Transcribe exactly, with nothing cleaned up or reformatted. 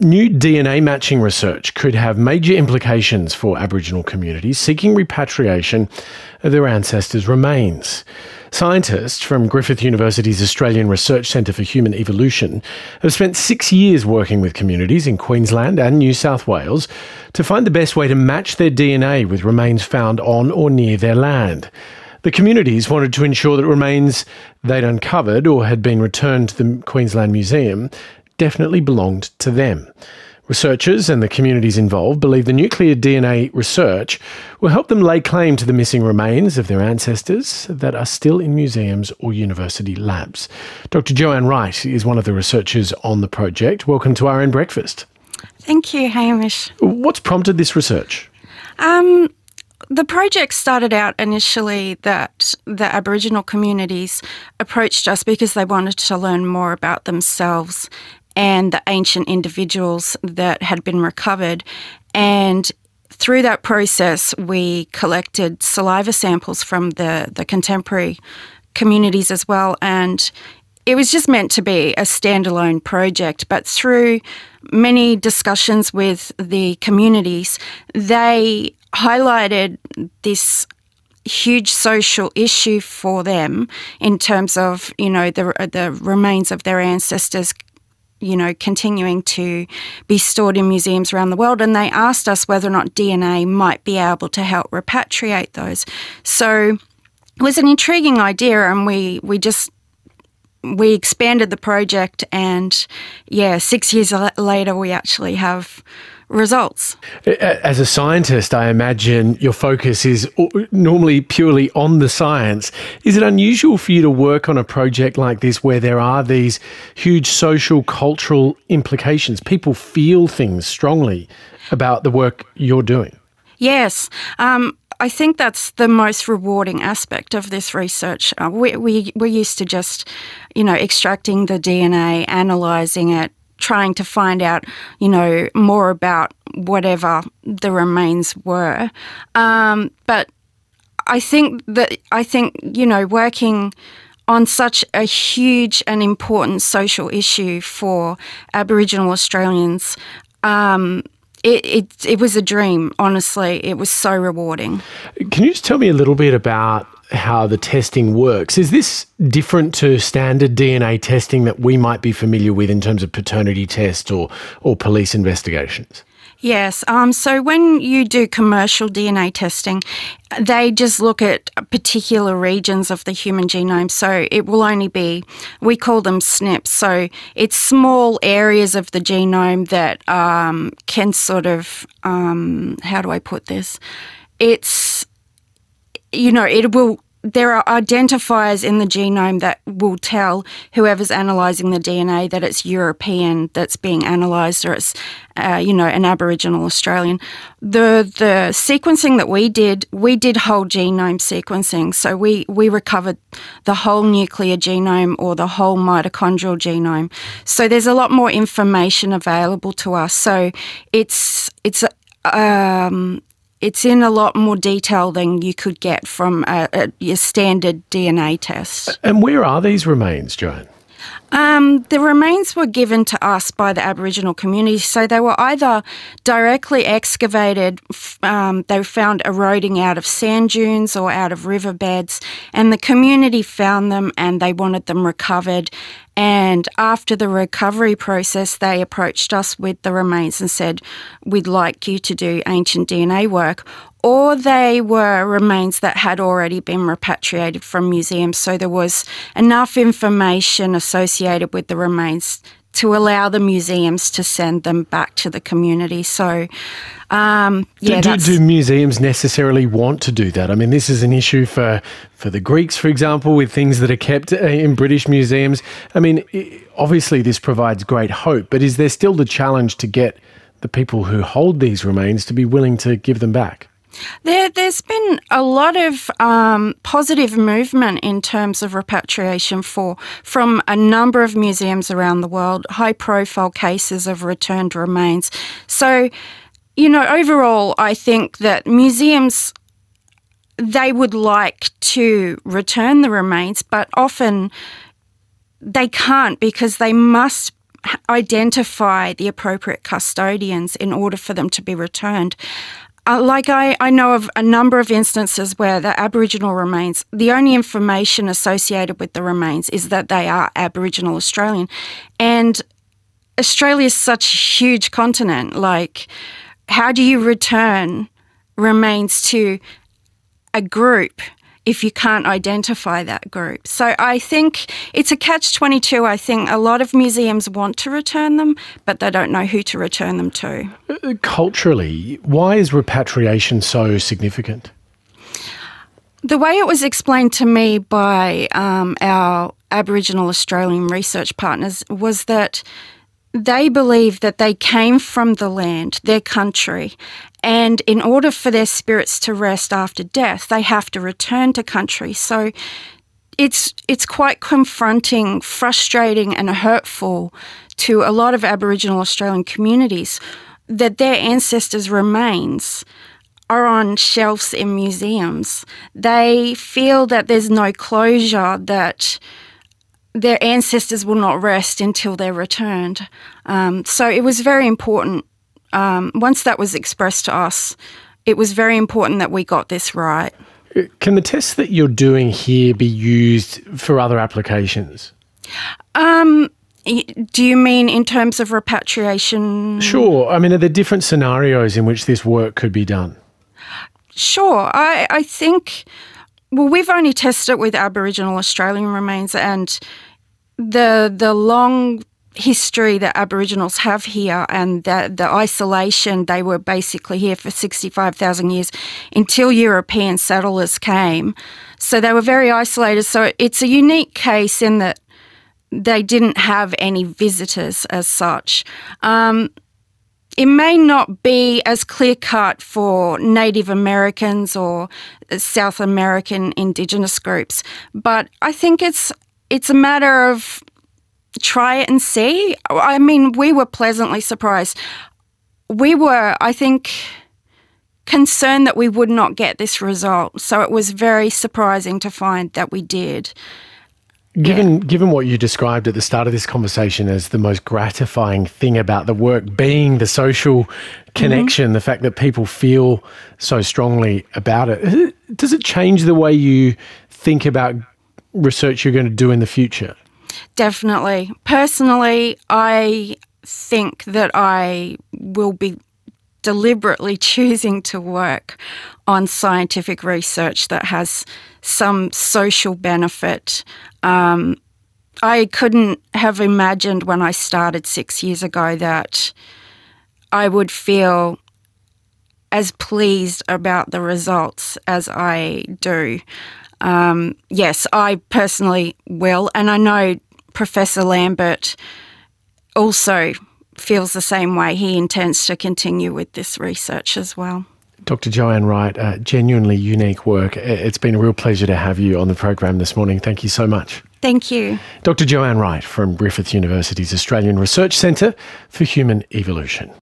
New D N A matching research could have major implications for Aboriginal communities seeking repatriation of their ancestors' remains. Scientists from Griffith University's Australian Research Centre for Human Evolution have spent six years working with communities in Queensland and New South Wales to find the best way to match their D N A with remains found on or near their land. The communities wanted to ensure that remains they'd uncovered or had been returned to the Queensland Museum definitely belonged to them. Researchers and the communities involved believe the nuclear D N A research will help them lay claim to the missing remains of their ancestors that are still in museums or university labs. Doctor Joanne Wright is one of the researchers on the project. Welcome to R N Breakfast. Thank you, Hamish. What's prompted this research? Um, the project started out initially that the Aboriginal communities approached us because they wanted to learn more about themselves and the ancient individuals that had been recovered. And through that process, we collected saliva samples from the, the contemporary communities as well. And it was just meant to be a standalone project. But through many discussions with the communities, they highlighted this huge social issue for them in terms of, you know, the the remains of their ancestors, you know, continuing to be stored in museums around the world. And they asked us whether or not D N A might be able to help repatriate those. So it was an intriguing idea, and we, we just, we expanded the project, and yeah, six years later we actually have results. As a scientist, I imagine your focus is normally purely on the science. Is it unusual for you to work on a project like this where there are these huge social, cultural implications? People feel things strongly about the work you're doing. Yes. Um, I think that's the most rewarding aspect of this research. Uh, we, we, we're used to just, you know, extracting the D N A, analysing it, trying to find out, you know, more about whatever the remains were. Um, but I think that, I think, you know, working on such a huge and important social issue for Aboriginal Australians, um, it, it, it was a dream, honestly. It was so rewarding. Can you just tell me a little bit about how the testing works? Is this different to standard D N A testing that we might be familiar with in terms of paternity tests or, or police investigations? Yes. Um, so when you do commercial D N A testing, they just look at particular regions of the human genome. So it will only be, we call them S N Ps. So it's small areas of the genome that um, can sort of, um, how do I put this? It's, you know, it will, there are identifiers in the genome that will tell whoever's analysing the D N A that it's European that's being analysed, or it's, uh, you know, an Aboriginal Australian. The the sequencing that we did, we did whole genome sequencing. So we, we recovered the whole nuclear genome or the whole mitochondrial genome. So there's a lot more information available to us. So it's, it's, um, It's in a lot more detail than you could get from a, a, a standard D N A test. And where are these remains, Joanne? Um, the remains were given to us by the Aboriginal community, so they were either directly excavated, um, they were found eroding out of sand dunes or out of riverbeds, and the community found them and they wanted them recovered. And after the recovery process, they approached us with the remains and said, we'd like you to do ancient D N A work. Or they were remains that had already been repatriated from museums. So there was enough information associated with the remains to allow the museums to send them back to the community. So, um, yeah, do, that's... do, do museums necessarily want to do that? I mean, this is an issue for, for the Greeks, for example, with things that are kept in British museums. I mean, obviously this provides great hope, but is there still the challenge to get the people who hold these remains to be willing to give them back? There, there's been a lot of um, positive movement in terms of repatriation for from a number of museums around the world, high-profile cases of returned remains. So, you know, overall, I think that museums, they would like to return the remains, but often they can't because they must identify the appropriate custodians in order for them to be returned. Uh, like I, I know of a number of instances where the Aboriginal remains, the only information associated with the remains is that they are Aboriginal Australian. And Australia is such a huge continent. Like, how do you return remains to a group if you can't identify that group? So I think it's a catch twenty-two. I think a lot of museums want to return them, but they don't know who to return them to. Culturally, why is repatriation so significant? The way it was explained to me by um, our Aboriginal Australian research partners was that they believe that they came from the land, their country, and in order for their spirits to rest after death, they have to return to country. So it's it's quite confronting, frustrating and hurtful to a lot of Aboriginal Australian communities that their ancestors' remains are on shelves in museums. They feel that there's no closure, that their ancestors will not rest until they're returned. Um, so it was very important. Um, once that was expressed to us, it was very important that we got this right. Can the tests that you're doing here be used for other applications? Um, do you mean in terms of repatriation? Sure. I mean, are there different scenarios in which this work could be done? Sure. I, I think... Well, we've only tested it with Aboriginal Australian remains, and the the long history that Aboriginals have here and the, the isolation, they were basically here for sixty-five thousand years until European settlers came. So they were very isolated. So it's a unique case in that they didn't have any visitors as such. Um, It may not be as clear-cut for Native Americans or South American Indigenous groups, but I think it's it's a matter of try it and see. I mean, we were pleasantly surprised. We were, I think, concerned that we would not get this result, so it was very surprising to find that we did. Given Yeah. given what you described at the start of this conversation as the most gratifying thing about the work being the social connection, mm-hmm. the fact that people feel so strongly about it, does it change the way you think about research you're going to do in the future? Definitely. Personally, I think that I will be deliberately choosing to work on scientific research that has some social benefit. Um, I couldn't have imagined when I started six years ago that I would feel as pleased about the results as I do. Um, yes, I personally will, and I know Professor Lambert also feels the same way. He intends to continue with this research as well. Doctor Joanne Wright, uh, genuinely unique work. It's been a real pleasure to have you on the program this morning. Thank you so much. Thank you. Doctor Joanne Wright from Griffith University's Australian Research Centre for Human Evolution.